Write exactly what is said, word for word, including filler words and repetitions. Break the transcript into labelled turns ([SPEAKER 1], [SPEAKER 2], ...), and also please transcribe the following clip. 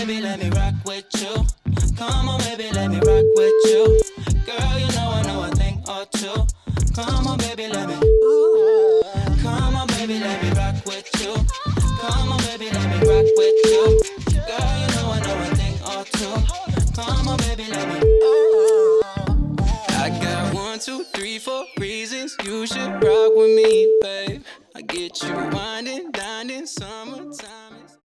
[SPEAKER 1] baby, let me rock with you. Come on, baby, let me rock with you. Girl, you know I know a thing or two. Come on, baby, let me. Come on, baby, let me rock with you. Come on, baby, let me rock with you. Girl, you know I know a thing or two. Come on, baby, let me. I got one, two, three, four reasons you should rock with me, babe. I get you winding, dining, summertime.